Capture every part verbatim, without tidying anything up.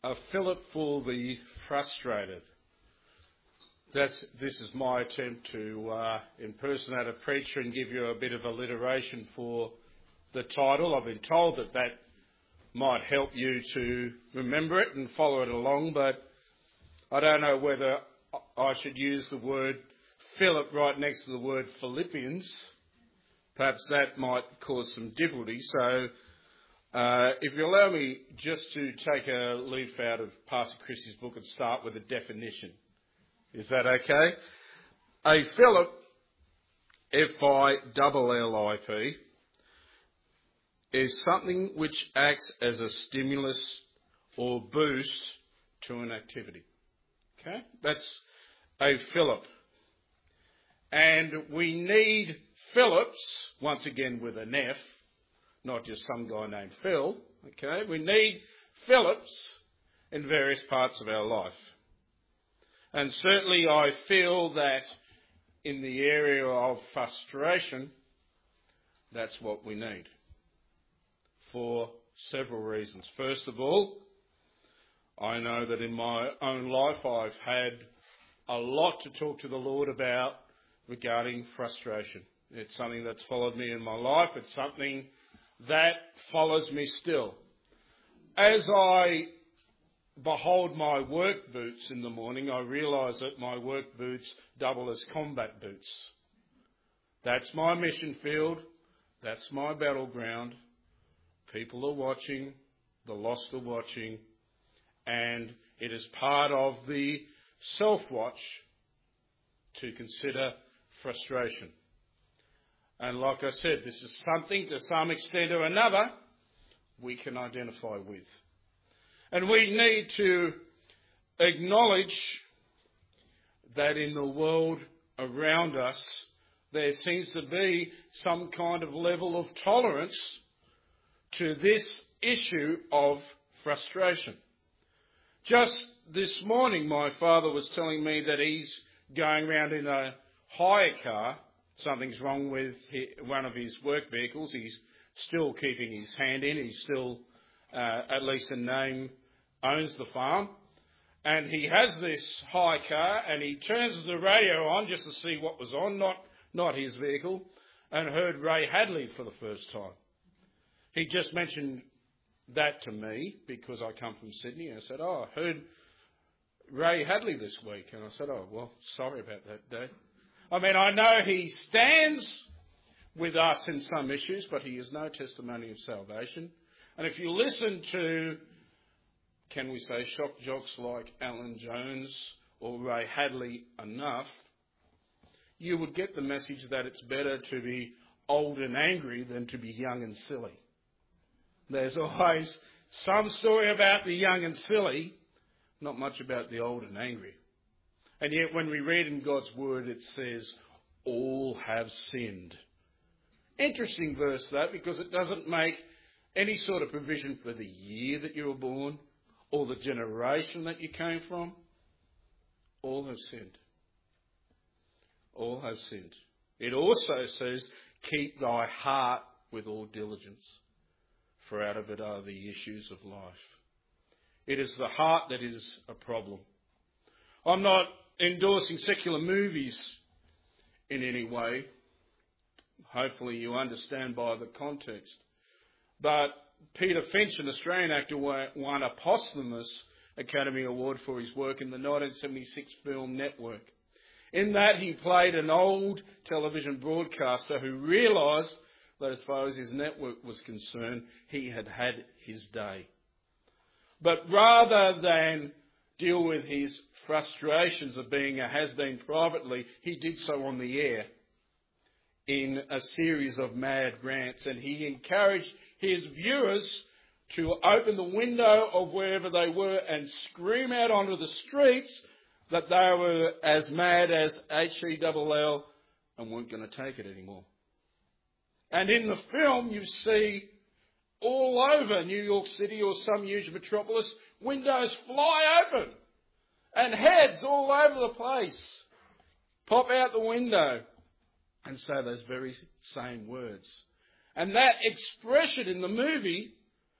A Philip for the frustrated. That's, this is my attempt to uh, impersonate a preacher and give you a bit of alliteration for the title. I've been told that that might help you to remember it and follow it along, but I don't know whether I should use the word Philip right next to the word Philippians. Perhaps that might cause some difficulty. So uh, if you allow me just to take a leaf out of Pastor Christie's book and start with a definition. Is that okay? A Philip, F I L L I P, is something which acts as a stimulus or boost to an activity. Okay? That's a Philip. And we need Philips, once again with an F, not just some guy named Phil. Okay? We need Philips in various parts of our life. And certainly I feel that in the area of frustration, that's what we need. For several reasons. First of all, I know that in my own life I've had a lot to talk to the Lord about regarding frustration. It's something that's followed me in my life. It's something that follows me still. As I behold my work boots in the morning, I realise that my work boots double as combat boots. That's my mission field. That's my battleground. People are watching. The lost are watching. And it is part of the self-watch to consider frustration. And like I said, this is something to some extent or another we can identify with. And we need to acknowledge that in the world around us there seems to be some kind of level of tolerance to this issue of frustration. Just this morning my father was telling me that he's going around in a hire car. Something's wrong with one of his work vehicles. He's still keeping his hand in. He's still, uh, at least in name, owns the farm. And he has this hire car and he turns the radio on just to see what was on, not, not his vehicle, and heard Ray Hadley for the first time. He just mentioned that to me because I come from Sydney. And I said, oh, I heard Ray Hadley this week. And I said, oh, well, sorry about that, Dad. I mean, I know he stands with us in some issues, but he is no testimony of salvation. And if you listen to, can we say, shock jocks like Alan Jones or Ray Hadley enough, you would get the message that it's better to be old and angry than to be young and silly. There's always some story about the young and silly, not much about the old and angry. And yet when we read in God's word, it says, all have sinned. Interesting verse that, because it doesn't make any sort of provision for the year that you were born or the generation that you came from. All have sinned. All have sinned. It also says, keep thy heart with all diligence, for out of it are the issues of life. It is the heart that is a problem. I'm not endorsing secular movies in any way. Hopefully you understand by the context. But Peter Finch, an Australian actor, won a posthumous Academy Award for his work in the nineteen seventy-six film Network. In that he played an old television broadcaster who realised that as far as his network was concerned, he had had his day. But rather than deal with his frustrations of being a has-been privately, he did so on the air in a series of mad rants, and he encouraged his viewers to open the window of wherever they were and scream out onto the streets that they were as mad as H E L L and weren't going to take it anymore. And in the film you see all over New York City or some huge metropolis, windows fly open and heads all over the place pop out the window and say those very same words. And that expression in the movie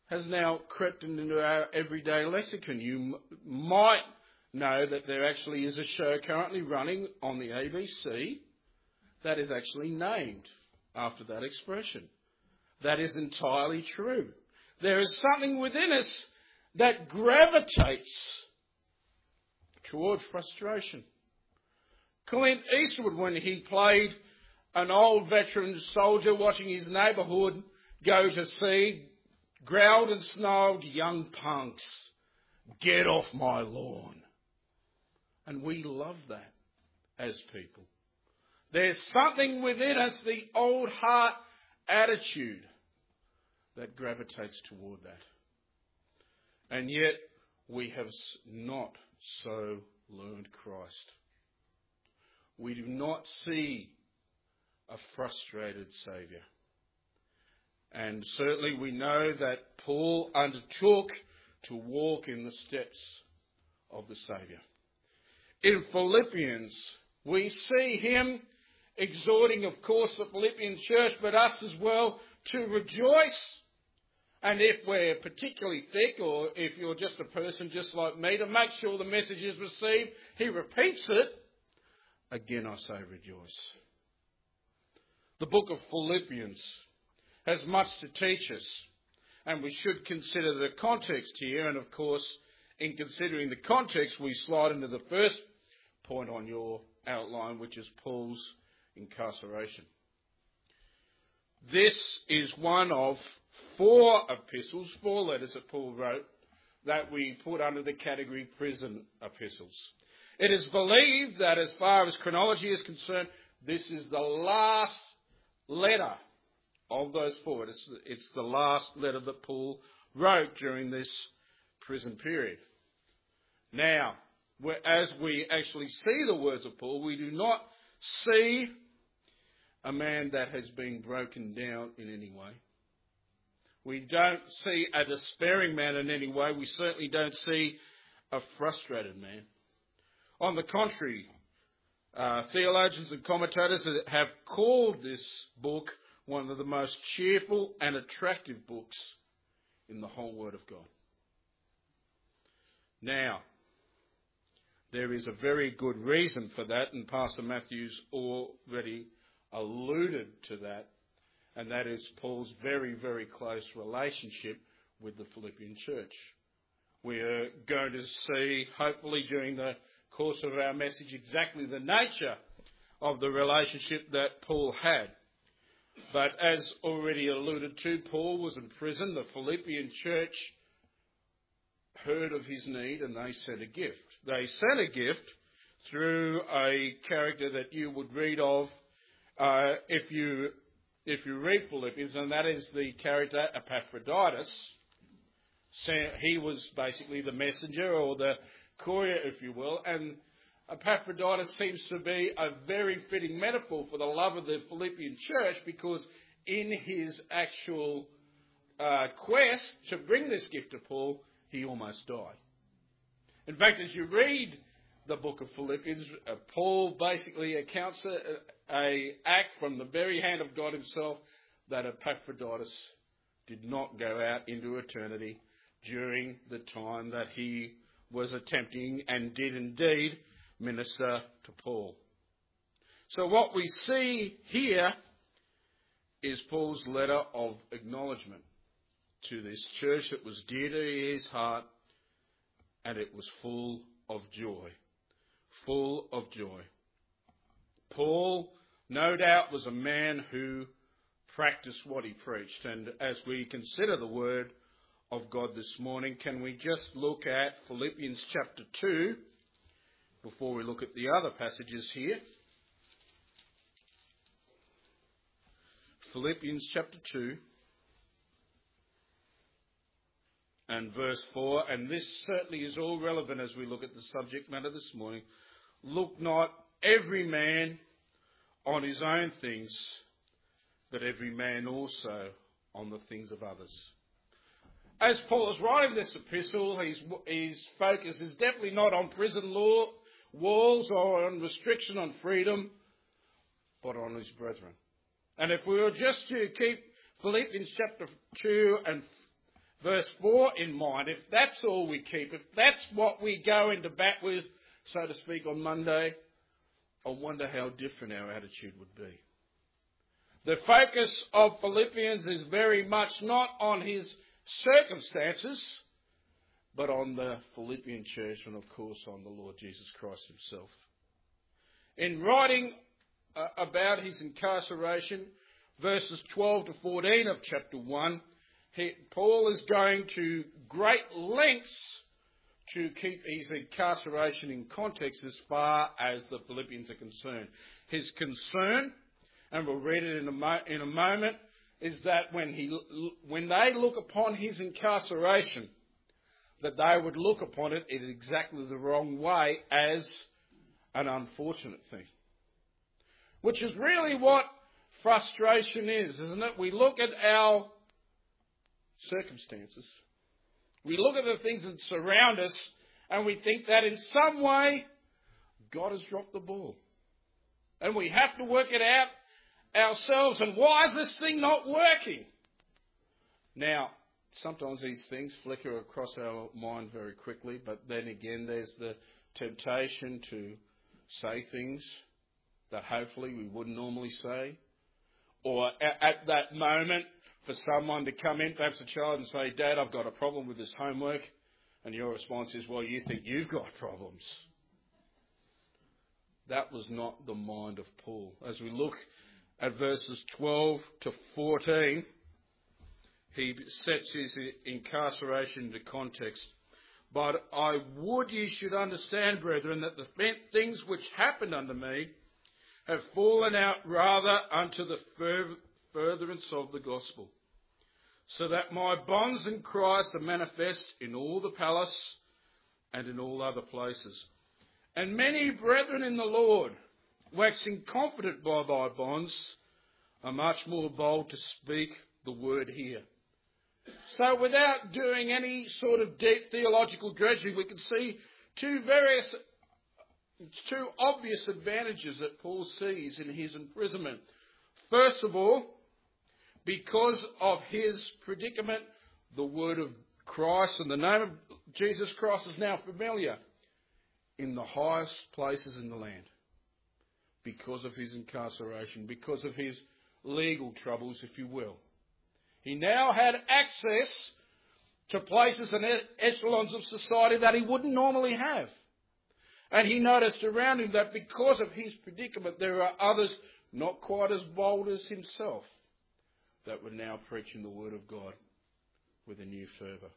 has now crept into our everyday lexicon. You m- might know that there actually is a show currently running on the A B C that is actually named after that expression. That is entirely true. There is something within us that gravitates toward frustration. Clint Eastwood, when he played an old veteran soldier watching his neighbourhood go to sea, growled and snarled, "Young punks, get off my lawn." And we love that as people. There's something within us, the old heart attitude, that gravitates toward that. And yet we have not so learned Christ. We do not see a frustrated Saviour. And certainly we know that Paul undertook to walk in the steps of the Saviour. In Philippians, we see him exhorting, of course, the Philippian church, but us as well, to rejoice. And if we're particularly thick, or if you're just a person just like me, to make sure the message is received, he repeats it. Again, I say rejoice. The book of Philippians has much to teach us, and we should consider the context here. And of course, in considering the context, we slide into the first point on your outline, which is Paul's incarceration. This is one of four epistles, four letters that Paul wrote, that we put under the category prison epistles. It is believed that as far as chronology is concerned, this is the last letter of those four. It's, it's the last letter that Paul wrote during this prison period. Now, as we actually see the words of Paul, we do not see a man that has been broken down in any way. We don't see a despairing man in any way. We certainly don't see a frustrated man. On the contrary, uh, theologians and commentators have called this book one of the most cheerful and attractive books in the whole Word of God. Now, there is a very good reason for that, and Pastor Matthews already alluded to that, and that is Paul's very, very close relationship with the Philippian church. We're going to see, hopefully during the course of our message, exactly the nature of the relationship that Paul had. But as already alluded to, Paul was in prison. The Philippian church heard of his need and they sent a gift. They sent a gift through a character that you would read of uh, if you if you read Philippians, and that is the character Epaphroditus. He was basically the messenger or the courier, if you will, and Epaphroditus seems to be a very fitting metaphor for the love of the Philippian church, because in his actual uh, quest to bring this gift to Paul, he almost died. In fact, as you read the book of Philippians, uh, Paul basically accounts a, a act from the very hand of God himself that Epaphroditus did not go out into eternity during the time that he was attempting and did indeed minister to Paul. So what we see here is Paul's letter of acknowledgement to this church that was dear to his heart, and it was full of joy. Full of joy. Paul, no doubt, was a man who practiced what he preached. And as we consider the word of God this morning, can we just look at Philippians chapter two before we look at the other passages here? Philippians chapter two and verse four, and this certainly is all relevant as we look at the subject matter this morning. Look not every man on his own things, but every man also on the things of others. As Paul is writing this epistle, his, his focus is definitely not on prison law, walls, or on restriction on freedom, but on his brethren. And if we were just to keep Philippians chapter two and verse four in mind, if that's all we keep, if that's what we go into bat with, so to speak, on Monday, I wonder how different our attitude would be. The focus of Philippians is very much not on his circumstances, but on the Philippian church and, of course, on the Lord Jesus Christ himself. In writing uh, about his incarceration, verses twelve to fourteen of chapter one, he, Paul is going to great lengths to keep his incarceration in context as far as the Philippians are concerned. His concern, and we'll read it in a, mo- in a moment, is that when he, when they look upon his incarceration, that they would look upon it in exactly the wrong way as an unfortunate thing. Which is really what frustration is, isn't it? We look at our circumstances. We look at the things that surround us and we think that in some way God has dropped the ball. And we have to work it out ourselves. And why is this thing not working? Now, sometimes these things flicker across our mind very quickly, but then again there's the temptation to say things that hopefully we wouldn't normally say. Or at that moment, for someone to come in, perhaps a child, and say, Dad, I've got a problem with this homework. And your response is, well, you think you've got problems. That was not the mind of Paul. As we look at verses twelve to fourteen, he sets his incarceration into context. But I would you should understand, brethren, that the things which happened unto me have fallen out rather unto the furtherance of the gospel, so that my bonds in Christ are manifest in all the palace and in all other places. And many brethren in the Lord, waxing confident by thy bonds, are much more bold to speak the word here. So without doing any sort of deep theological dredging, we can see two various, two obvious advantages that Paul sees in his imprisonment. First of all, because of his predicament, the word of Christ and the name of Jesus Christ is now familiar in the highest places in the land. Because of his incarceration, because of his legal troubles, if you will. He now had access to places and echelons of society that he wouldn't normally have. And he noticed around him that because of his predicament, there are others not quite as bold as himself that were now preaching the word of God with a new fervour.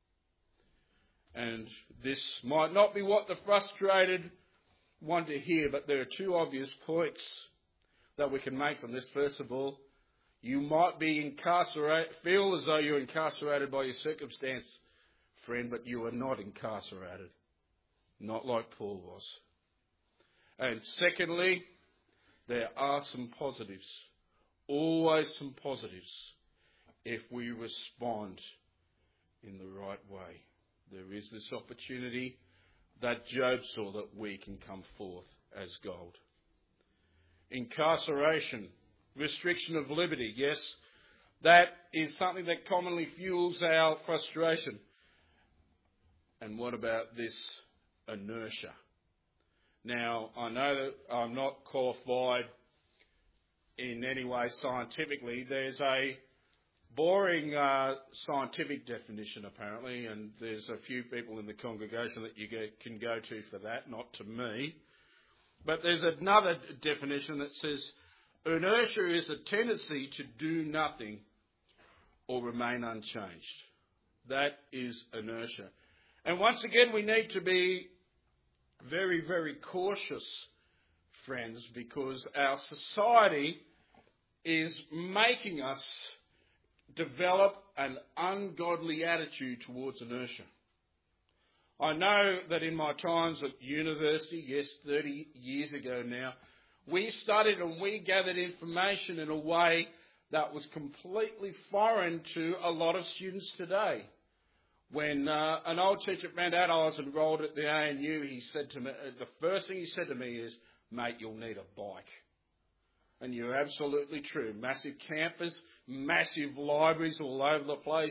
And this might not be what the frustrated want to hear, but there are two obvious points that we can make from this. First of all, you might be incarcerated, feel as though you're incarcerated by your circumstance, friend, but you are not incarcerated. Not like Paul was. And secondly, there are some positives. Always some positives if we respond in the right way. There is this opportunity that Job saw that we can come forth as gold. Incarceration, restriction of liberty, yes, that is something that commonly fuels our frustration. And what about this inertia? Now, I know that I'm not qualified in any way scientifically. There's a boring uh, scientific definition, apparently, and there's a few people in the congregation that you get, can go to for that, not to me. But there's another definition that says inertia is a tendency to do nothing or remain unchanged. That is inertia. And once again, we need to be very, very cautious, friends, because our society is making us develop an ungodly attitude towards inertia. I know that in my times at university, yes, thirty years ago now, we studied and we gathered information in a way that was completely foreign to a lot of students today. When uh, an old teacher found out I was enrolled at the A N U, he said to me, the first thing he said to me is, mate, you'll need a bike. And you're absolutely true. Massive campus, massive libraries all over the place.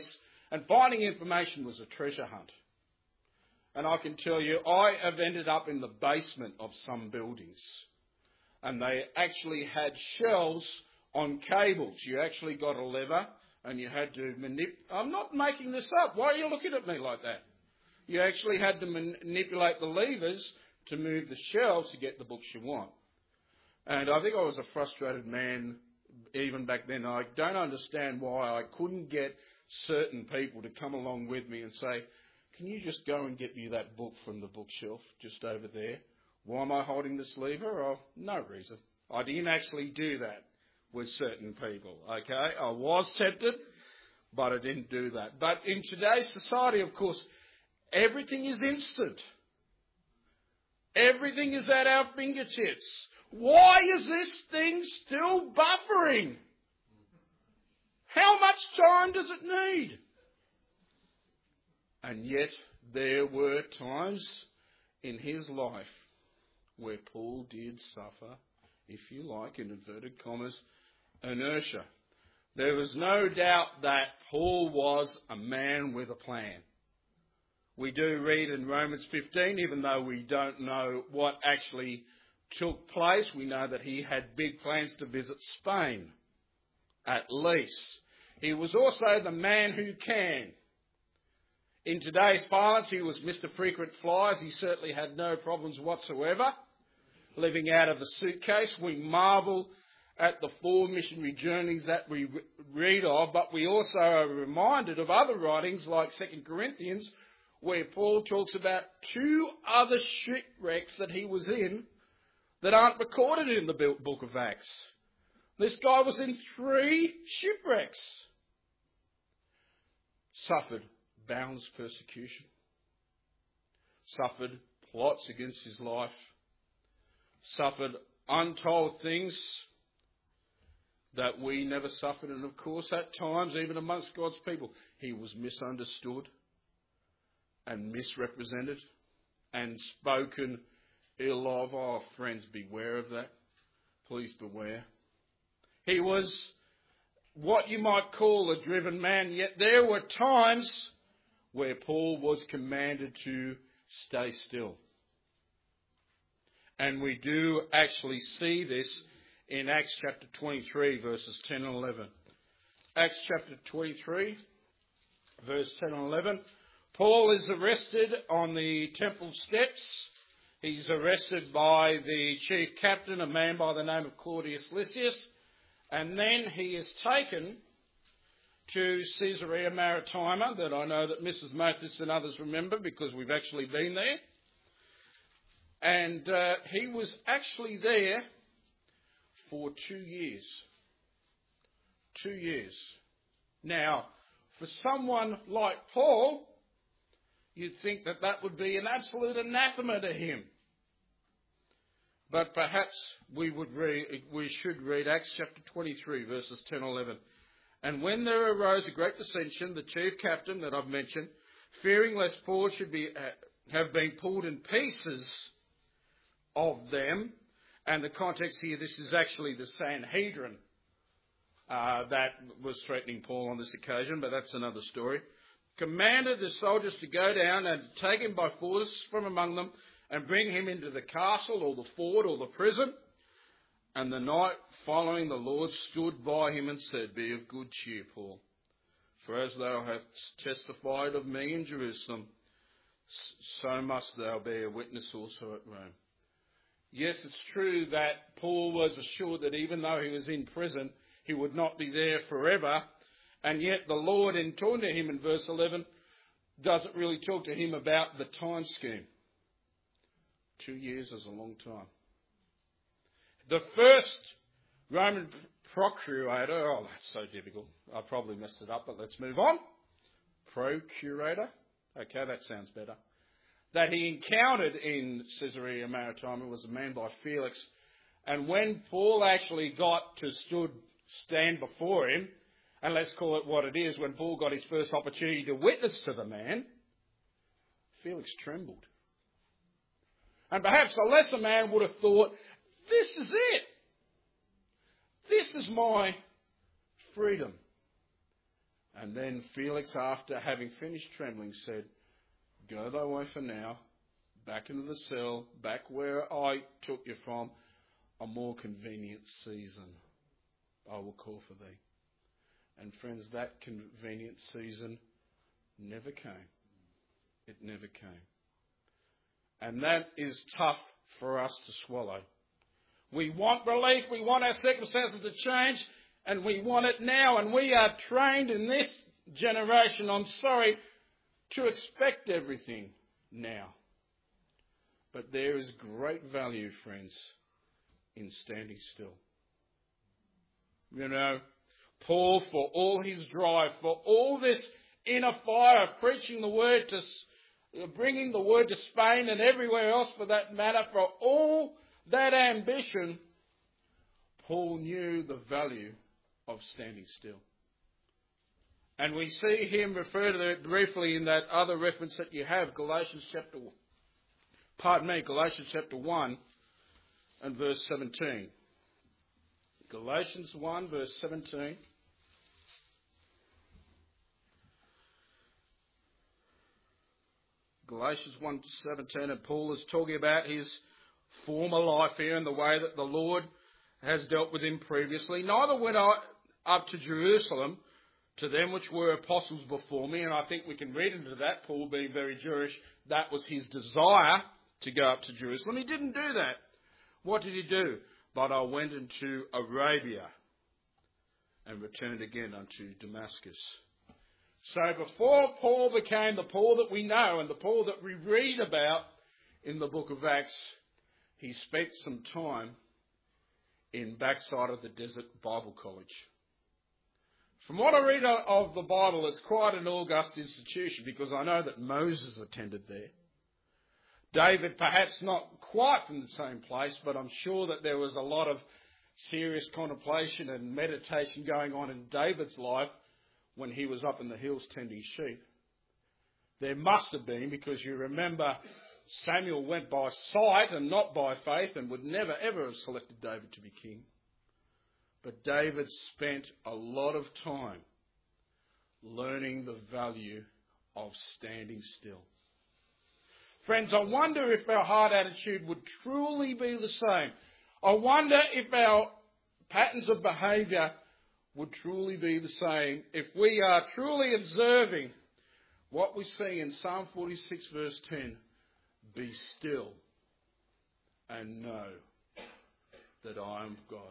And finding information was a treasure hunt. And I can tell you, I have ended up in the basement of some buildings. And they actually had shelves on cables. You actually got a lever and you had to manipulate. I'm not making this up. Why are you looking at me like that? You actually had to man- manipulate the levers to move the shelves to get the books you want. And I think I was a frustrated man even back then. I don't understand why I couldn't get certain people to come along with me and say, can you just go and get me that book from the bookshelf just over there? Why am I holding this lever? Oh, no reason. I didn't actually do that with certain people, okay? I was tempted, but I didn't do that. But in today's society, of course, everything is instant. Everything is at our fingertips. Why is this thing still buffering? How much time does it need? And yet there were times in his life where Paul did suffer, if you like, in inverted commas, inertia. There was no doubt that Paul was a man with a plan. We do read in Romans fifteen, even though we don't know what actually took place, we know that he had big plans to visit Spain, at least. He was also the man who can. In today's parlance, he was Mister Frequent Flyers. He certainly had no problems whatsoever living out of a suitcase. We marvel at the four missionary journeys that we read of, but we also are reminded of other writings like Second Corinthians, where Paul talks about two other shipwrecks that he was in that aren't recorded in the book of Acts. This guy was in three shipwrecks. Suffered boundless persecution. Suffered plots against his life. Suffered untold things that we never suffered. And of course, at times, even amongst God's people, he was misunderstood and misrepresented and spoken ill of. Oh, friends, beware of that. Please beware. He was what you might call a driven man, yet there were times where Paul was commanded to stay still. And we do actually see this in Acts chapter twenty-three, verses ten and eleven. Acts chapter twenty-three, verse ten and eleven. Paul is arrested on the temple steps. He's arrested by the chief captain, a man by the name of Claudius Lysias. And then he is taken to Caesarea Maritima, that I know that Missus Mathis and others remember because we've actually been there. And uh, he was actually there for two years. Two years. Now, for someone like Paul, you'd think that that would be an absolute anathema to him. But perhaps we would read, we should read Acts chapter twenty-three, verses ten and eleven. And when there arose a great dissension, the chief captain that I've mentioned, fearing lest Paul should be have been pulled in pieces of them, and the context here, this is actually the Sanhedrin uh, that was threatening Paul on this occasion, but that's another story, commanded the soldiers to go down and take him by force from among them and bring him into the castle or the fort or the prison. And the night following, the Lord stood by him and said, Be of good cheer, Paul, for as thou hast testified of me in Jerusalem, so must thou be a witness also at Rome. Yes, it's true that Paul was assured that even though he was in prison, he would not be there forever. And yet the Lord, in talking to him in verse eleven, doesn't really talk to him about the time scheme. Two years is a long time. The first Roman procurator, oh, that's so difficult. I probably messed it up, but let's move on. Procurator. Okay, that sounds better. That he encountered in Caesarea Maritima was a man by Felix. And when Paul actually got to stood, stand before him, and let's call it what it is, when Paul got his first opportunity to witness to the man, Felix trembled. And perhaps a lesser man would have thought, this is it. This is my freedom. And then Felix, after having finished trembling, said, "Go thy way for now, back into the cell, back where I took you from, a more convenient season I will call for thee." And friends, that convenient season never came. It never came. And that is tough for us to swallow. We want relief, we want our circumstances to change, and we want it now. And we are trained in this generation, I'm sorry, to expect everything now. But there is great value, friends, in standing still. You know, Paul, for all his drive, for all this inner fire of preaching the word to, bringing the word to Spain and everywhere else for that matter, for all that ambition, Paul knew the value of standing still. And we see him refer to it briefly in that other reference that you have, Galatians chapter, pardon me, Galatians chapter one and verse seventeen. Galatians one verse seventeen. Galatians one seventeen, and Paul is talking about his former life here and the way that the Lord has dealt with him previously. "Neither went I up to Jerusalem to them which were apostles before me," and I think we can read into that, Paul being very Jewish, that was his desire to go up to Jerusalem. He didn't do that. What did he do? "But I went into Arabia and returned again unto Damascus." So before Paul became the Paul that we know and the Paul that we read about in the book of Acts, he spent some time in backside of the desert Bible college. From what I read of the Bible, it's quite an august institution, because I know that Moses attended there. David, perhaps not quite from the same place, but I'm sure that there was a lot of serious contemplation and meditation going on in David's life when he was up in the hills tending sheep. There must have been, because you remember Samuel went by sight and not by faith and would never ever have selected David to be king. But David spent a lot of time learning the value of standing still. Friends, I wonder if our heart attitude would truly be the same. I wonder if our patterns of behaviour would truly be the same if we are truly observing what we see in Psalm forty-six verse ten. "Be still and know that I am God."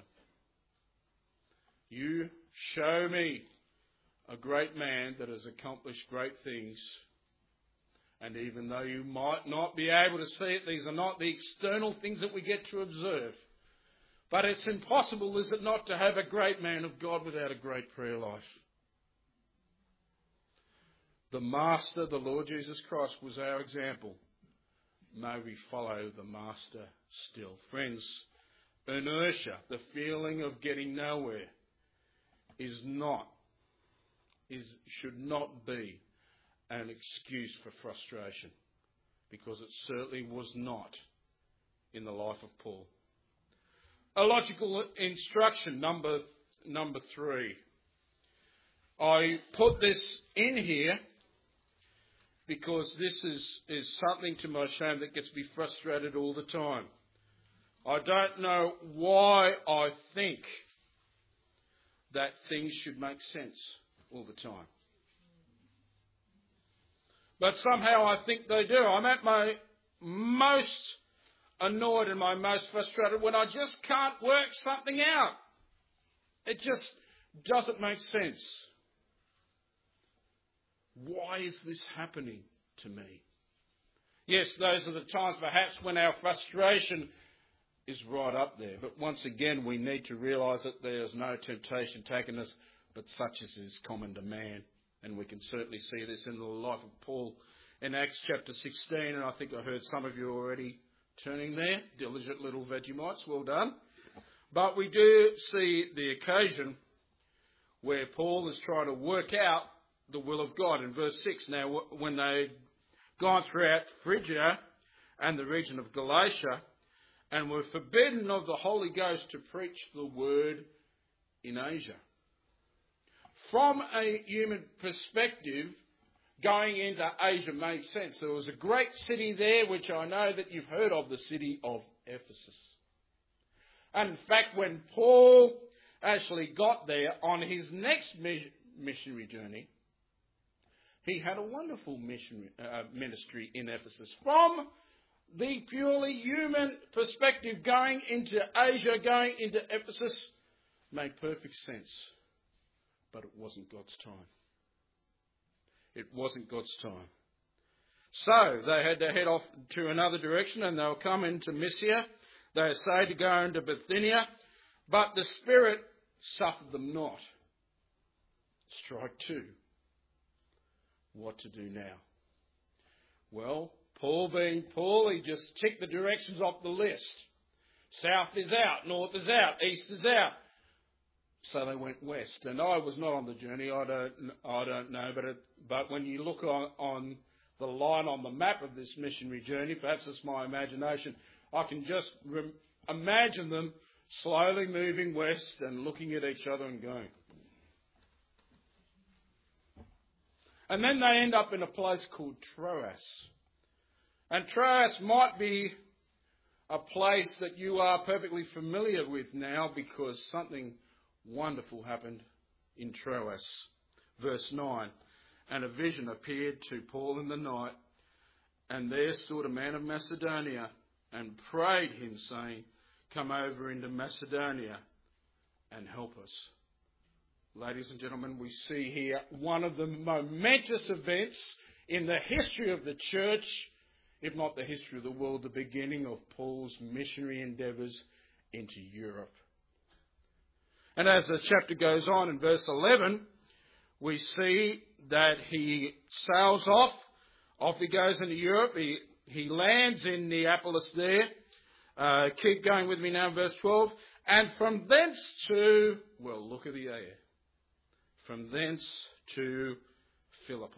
You show me a great man that has accomplished great things. And even though you might not be able to see it, these are not the external things that we get to observe. But it's impossible, is it not, to have a great man of God without a great prayer life. The Master, the Lord Jesus Christ, was our example. May we follow the Master still. Friends, inertia, the feeling of getting nowhere, is not, is should not be an excuse for frustration, because it certainly was not in the life of Paul. A logical instruction, number number three. I put this in here because this is, is something to my shame that gets me frustrated all the time. I don't know why I think that things should make sense all the time. But somehow I think they do. I'm at my most annoyed and my most frustrated when I just can't work something out. It just doesn't make sense. Why is this happening to me? Yes, those are the times perhaps when our frustration is right up there. But once again, we need to realise that there is no temptation taken us, but such as is common to man. And we can certainly see this in the life of Paul in Acts chapter sixteen. And I think I heard some of you already turning there. Diligent little Vegemites, well done. But we do see the occasion where Paul is trying to work out the will of God. In verse six, now when they'd gone throughout Phrygia and the region of Galatia and were forbidden of the Holy Ghost to preach the word in Asia. from a human perspective, going into Asia made sense. There was a great city there, which I know that you've heard of, the city of Ephesus. And in fact, when Paul actually got there on his next missionary journey, he had a wonderful mission, uh, ministry in Ephesus. From the purely human perspective, going into Asia, going into Ephesus, made perfect sense. But it wasn't God's time. It wasn't God's time. So they had to head off to another direction, and they'll come into Mysia. They say to go into Bithynia, but the Spirit suffered them not. Strike two. What to do now? Well, Paul being Paul, he just ticked the directions off the list. South is out, north is out, east is out. So they went west. And I was not on the journey, I don't, I don't know, but it, but when you look on, on the line on the map of this missionary journey, perhaps it's my imagination, I can just rem- imagine them slowly moving west and looking at each other and going. And then they end up in a place called Troas. And Troas might be a place that you are perfectly familiar with now, because something wonderful happened in Troas. Verse nine. And a vision appeared to Paul in the night, and there stood a man of Macedonia and prayed him, saying, come over into Macedonia and help us. Ladies and gentlemen, we see here one of the momentous events in the history of the church, if not the history of the world, the beginning of Paul's missionary endeavours into Europe. And as the chapter goes on in verse eleven, we see that he sails off. Off he goes into Europe. He, he lands in Neapolis there. Uh, keep going with me now, verse twelve. And from thence to, well, look at the air. From thence to Philippi.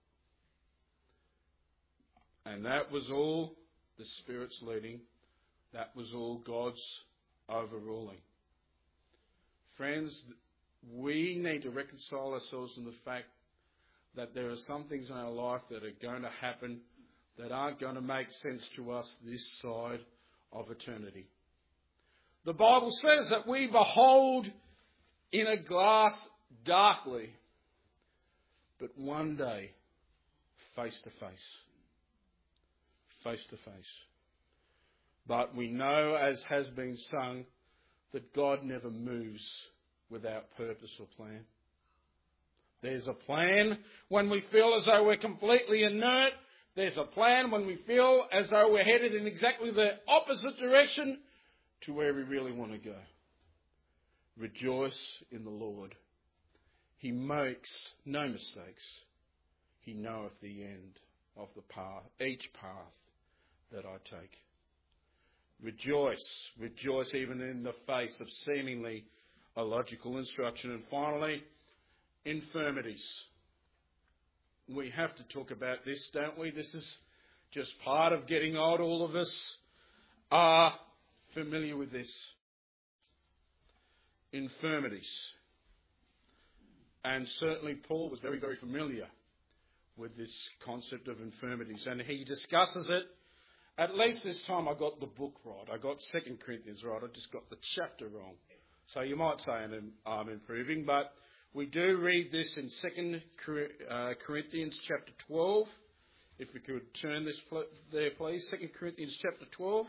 And that was all the Spirit's leading. That was all God's overruling. Friends, we need to reconcile ourselves in the fact that there are some things in our life that are going to happen that aren't going to make sense to us this side of eternity. The Bible says that we behold in a glass darkly, but one day face to face. Face to face. But we know, as has been sung, that God never moves without purpose or plan. There's a plan when we feel as though we're completely inert. There's a plan when we feel as though we're headed in exactly the opposite direction to where we really want to go. Rejoice in the Lord. He makes no mistakes. He knoweth the end of the path, each path that I take. Rejoice. Rejoice even in the face of seemingly illogical instruction. And finally, infirmities. We have to talk about this, don't we? This is just part of getting old. All of us are familiar with this. Infirmities. And certainly Paul was very, very familiar with this concept of infirmities. And he discusses it. At least this time I got the book right. I got Second Corinthians right. I just got the chapter wrong. So you might say I'm improving, but we do read this in Second Corinthians chapter twelve. If we could turn this there, please. Second Corinthians chapter twelve.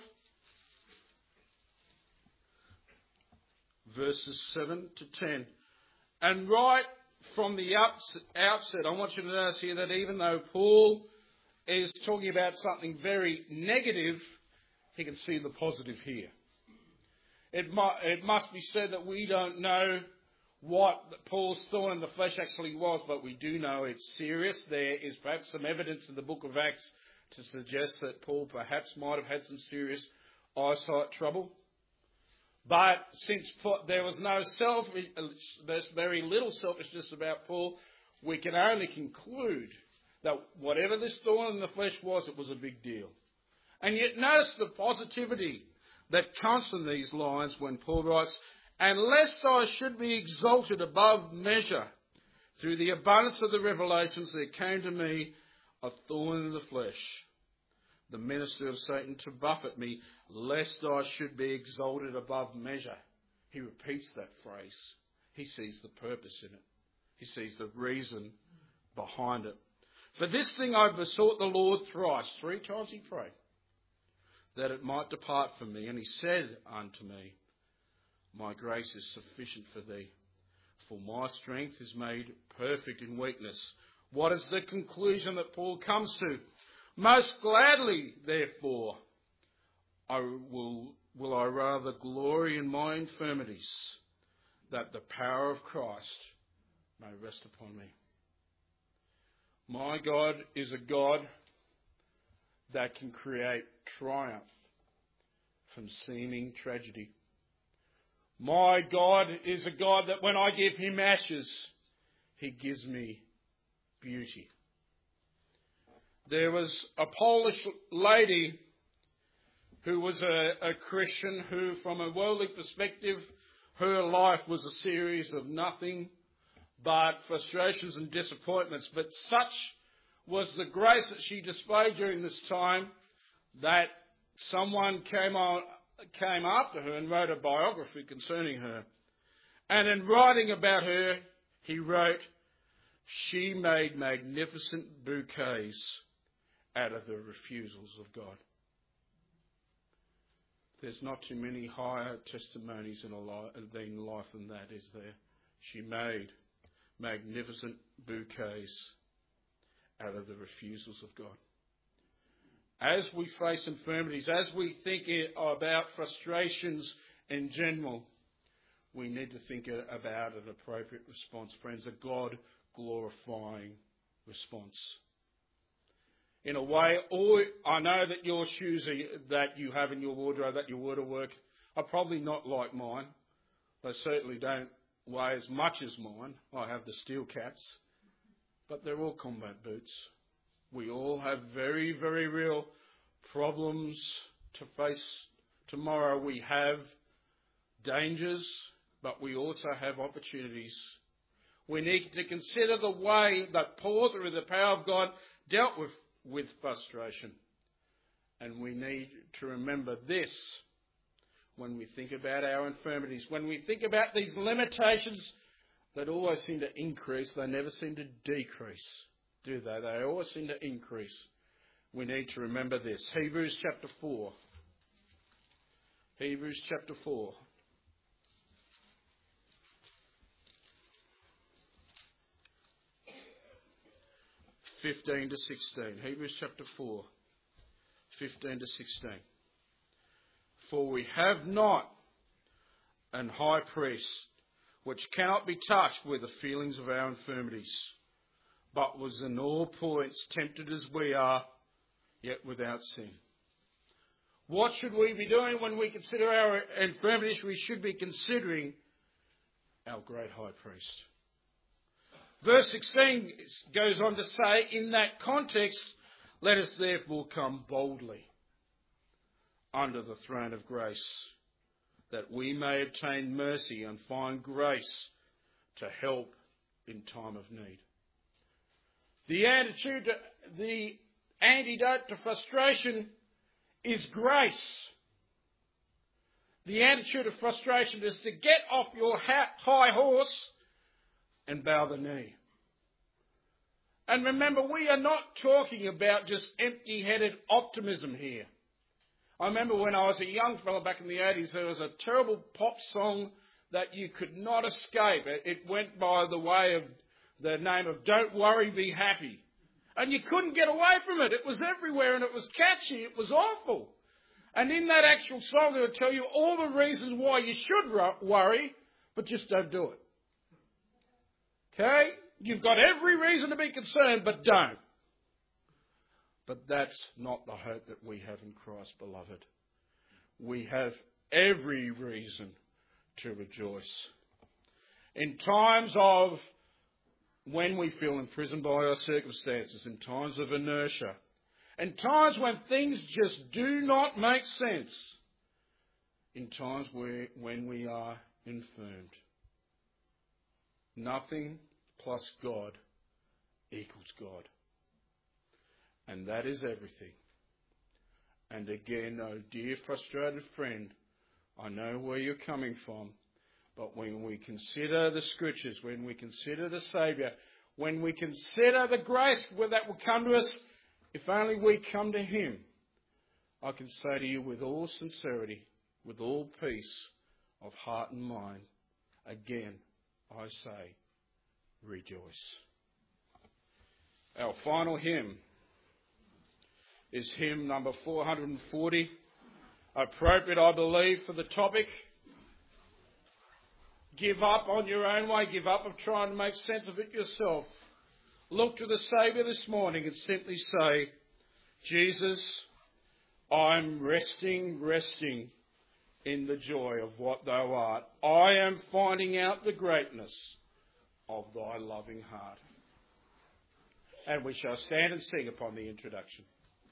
Verses seven to ten. And right from the outset, I want you to notice here that even though Paul is talking about something very negative, he can see the positive here. It, mu- it must be said that we don't know what Paul's thorn in the flesh actually was, but we do know it's serious. There is perhaps some evidence in the book of Acts to suggest that Paul perhaps might have had some serious eyesight trouble. But since there was no self, there's very little selfishness about Paul, we can only conclude that whatever this thorn in the flesh was, it was a big deal. And yet notice the positivity that comes from these lines when Paul writes, and lest I should be exalted above measure through the abundance of the revelations there came to me a thorn in the flesh, the minister of Satan, to buffet me, lest I should be exalted above measure. He repeats that phrase. He sees the purpose in it. He sees the reason behind it. For this thing I besought the Lord thrice. Three times he prayed, that it might depart from me. And he said unto me, my grace is sufficient for thee, for my strength is made perfect in weakness. What is the conclusion that Paul comes to? Most gladly, therefore, I will, will I rather glory in my infirmities, that the power of Christ may rest upon me. My God is a God that can create triumph from seeming tragedy. My God is a God that when I give him ashes, he gives me beauty. There was a Polish lady who was a, a Christian who, from a worldly perspective, her life was a series of nothing but frustrations and disappointments. But such was the grace that she displayed during this time that someone came on, came after her and wrote a biography concerning her. And in writing about her, he wrote, she made magnificent bouquets out of the refusals of God. There's not too many higher testimonies in, a life, in life than that, is there? She made magnificent bouquets out of the refusals of God. As we face infirmities, as we think about frustrations in general, we need to think about an appropriate response, friends, a God-glorifying response. In a way, all, I know that your shoes are, that you have in your wardrobe, that you wear to work, are probably not like mine. They certainly don't weigh as much as mine. I have the steel caps. But they're all combat boots. We all have very, very real problems to face tomorrow. We have dangers, but we also have opportunities. We need to consider the way that Paul, through the power of God, dealt with, with frustration. And we need to remember this when we think about our infirmities, when we think about these limitations that always seem to increase, they never seem to decrease, do they? They always seem to increase. We need to remember this. Hebrews chapter four. Hebrews chapter four. fifteen to sixteen. Hebrews chapter four. fifteen to sixteen. For we have not an high priest which cannot be touched with the feelings of our infirmities, but was in all points tempted as we are, yet without sin. What should we be doing when we consider our infirmities? We should be considering our great high priest. Verse sixteen goes on to say, in that context, let us therefore come boldly under the throne of grace, that we may obtain mercy and find grace to help in time of need. The attitude, the antidote to frustration is grace. The attitude of frustration is to get off your high horse and bow the knee. And remember, we are not talking about just empty-headed optimism here. I remember when I was a young fellow back in the eighties, there was a terrible pop song that you could not escape. It went by the way of the name of Don't Worry, Be Happy. And you couldn't get away from it. It was everywhere and it was catchy. It was awful. And in that actual song, it would tell you all the reasons why you should worry, but just don't do it. Okay? You've got every reason to be concerned, but don't. But that's not the hope that we have in Christ, beloved. We have every reason to rejoice. In times of when we feel imprisoned by our circumstances, in times of inertia, in times when things just do not make sense, in times where when we are infirmed, nothing plus God equals God. And that is everything. And again, oh dear frustrated friend, I know where you're coming from, but when we consider the Scriptures, when we consider the Saviour, when we consider the grace that will come to us, if only we come to Him, I can say to you with all sincerity, with all peace of heart and mind, again, I say, rejoice. Our final hymn is hymn number four hundred forty, appropriate, I believe, for the topic. Give up on your own way. Give up of trying to make sense of it yourself. Look to the Saviour this morning and simply say, Jesus, I'm resting, resting in the joy of what thou art. I am finding out the greatness of thy loving heart. And we shall stand and sing upon the introduction.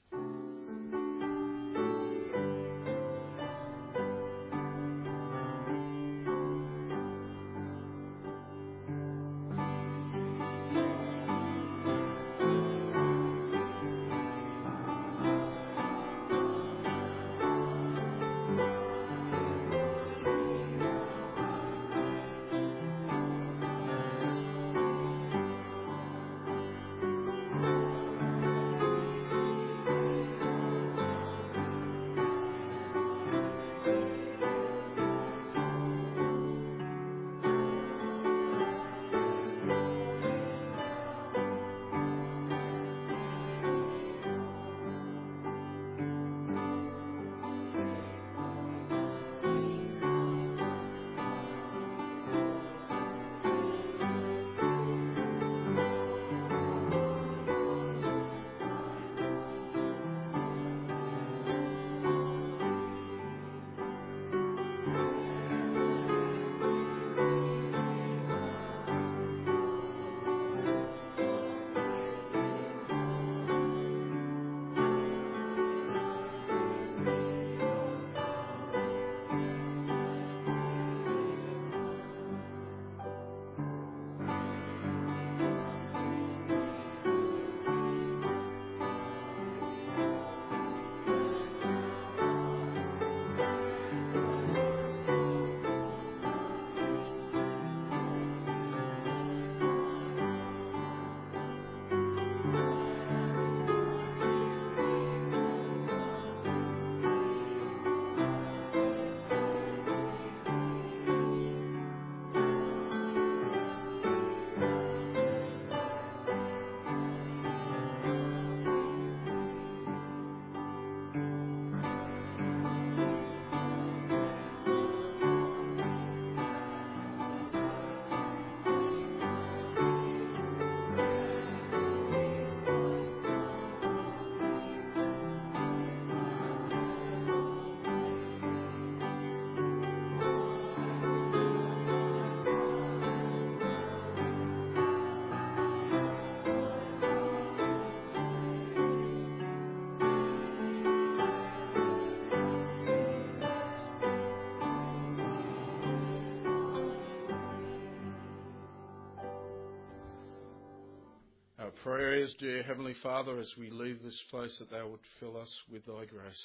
Our prayer is, dear Heavenly Father, as we leave this place, that thou would fill us with thy grace.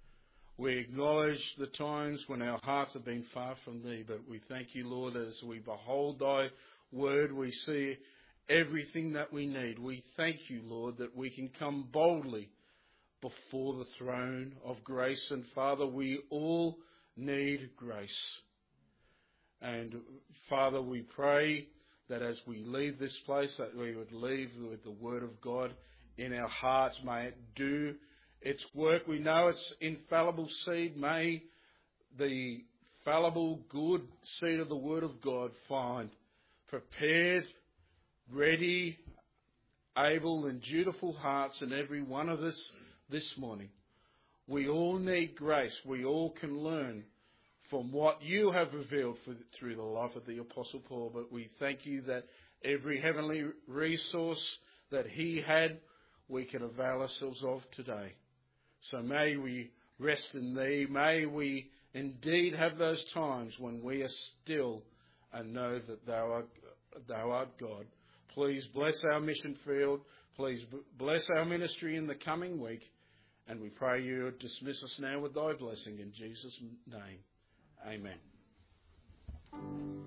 We acknowledge the times when our hearts have been far from thee, but we thank you, Lord, as we behold thy word, we see everything that we need. We thank you, Lord, that we can come boldly before the throne of grace. And Father, we all need grace. And Father, we pray that as we leave this place, that we would leave with the word of God in our hearts. May it do its work. We know it's infallible seed. May the fallible, good seed of the word of God find prepared, ready, able and dutiful hearts in every one of us this morning. We all need grace. We all can learn from what you have revealed for, through the life of the Apostle Paul. But we thank you that every heavenly resource that he had, we can avail ourselves of today. So may we rest in thee. May we indeed have those times when we are still and know that thou art thou art God. Please bless our mission field. Please b- bless our ministry in the coming week. And we pray you dismiss us now with thy blessing in Jesus' name. Amen.